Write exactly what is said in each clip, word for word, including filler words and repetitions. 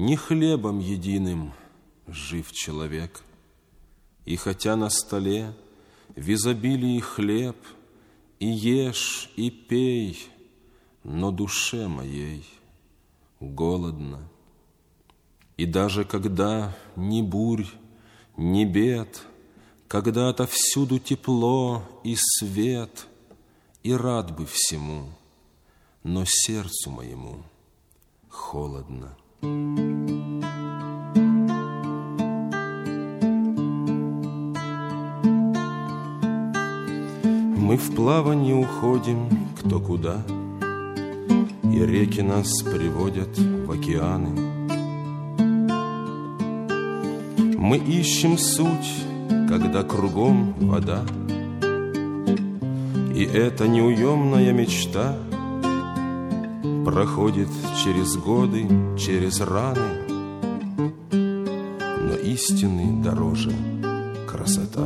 Не хлебом единым жив человек, и хотя на столе в изобилии хлеб, и ешь, и пей, но душе моей голодно. И даже когда ни бурь, ни бед, когда отовсюду тепло и свет, и рад бы всему, но сердцу моему холодно. Мы в плаванье уходим кто куда, и реки нас приводят в океаны. Мы ищем суть, когда кругом вода, и эта неуемная мечта проходит через годы, через раны, но истины дороже красота.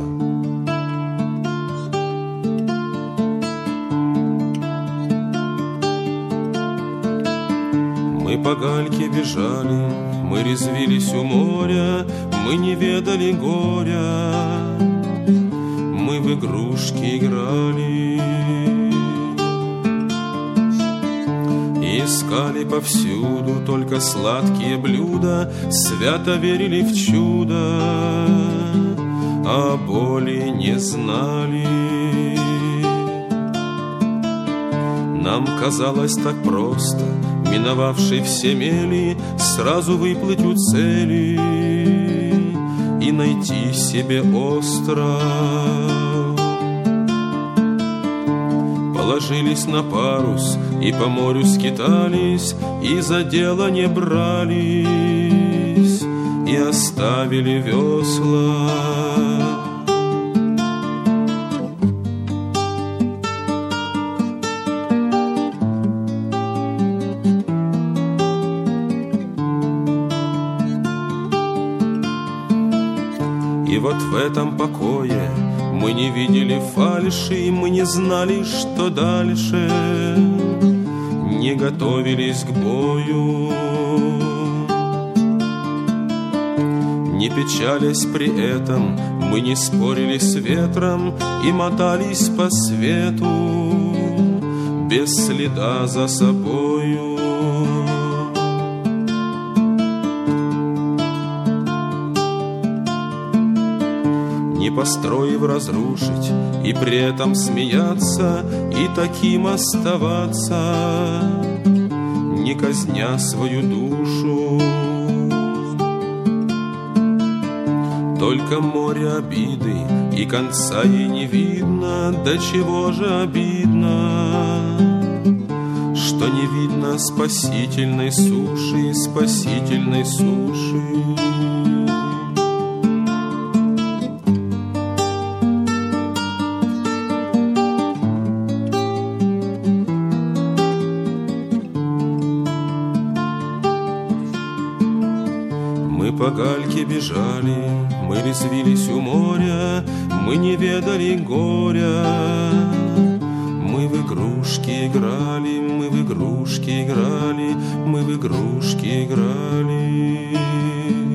Мы по гальке бежали, мы резвились у моря, мы не ведали горя, мы в игрушки играли, искали повсюду только сладкие блюда, свято верили в чудо, а боли не знали. Нам казалось так просто, миновавший все мели, сразу выплыть у цели и найти себе остров. Положились на парус и по морю скитались, и за дело не брались, и оставили весла. И вот в этом покое мы не видели фальши, мы не знали, что дальше, не готовились к бою, не печалясь при этом, мы не спорили с ветром и мотались по свету без следа за собою. Не построив разрушить, и при этом смеяться, и таким оставаться, не казня свою душу. Только море обиды, и конца ей не видно, до чего же обидно, что не видно спасительной суши, спасительной суши. Мы по гальке бежали, мы резвились у моря, мы не ведали горя, мы в игрушки играли, мы в игрушки играли, мы в игрушки играли.